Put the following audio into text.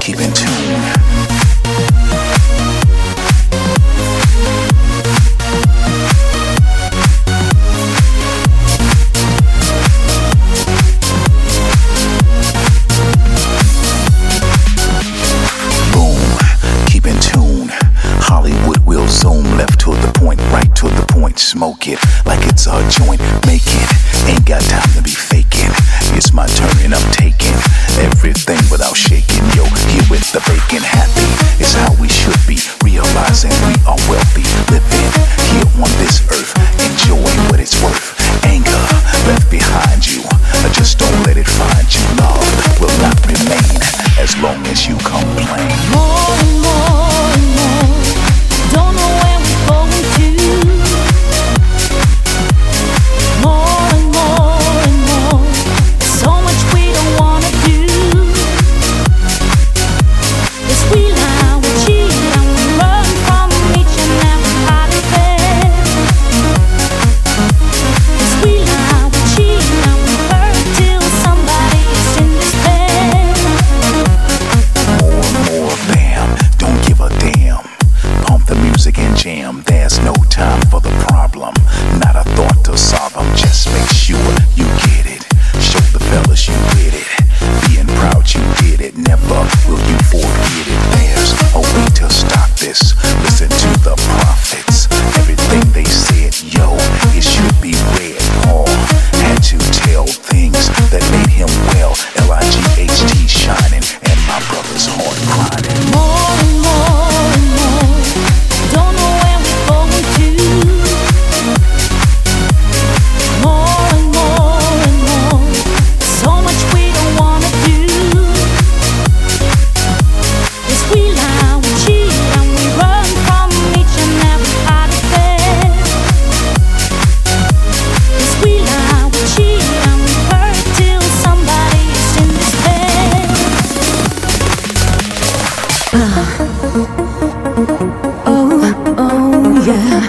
keep in tune. Smoke it like it's a joint, make it. Ain't got time to be faking. It's my turn and I'm taking everything without shaking. Yo, here with the bacon, happy is how we should be. Realizing we are wealthy, living here on this earth, enjoying what it's worth. Anger left behind you, just don't let it find you. Love will not remain as long as you complain. More and more and more, don't know where we're going to. More and more and more, so much we don't wanna do. Yes, we lie, we cheat, and we run from each and every part of it. Yes, we lie, we cheat, and we hurt till somebody is in despair. More and more, bam, don't give a damn. Pump the music and jam, there's no time for the problem. Not a thought to solve them, just make sure you get it. Show the fellas you did it. Being proud you did it, never will you forget it. There's a way to stop this. Listen to the prophets, everything they said, yo, it should be read. Paul had to tell things that made him well. L-I-G-H-T shining, and my brother's heart crying. More and more and more, don't know where we're going to. More and more and more, so much we don't wanna do. Yes, we lie, we cheat, and we run from each and every part of it. Yes, we lie, we cheat, and we hurt till somebody is in despair. Oh, oh yeah.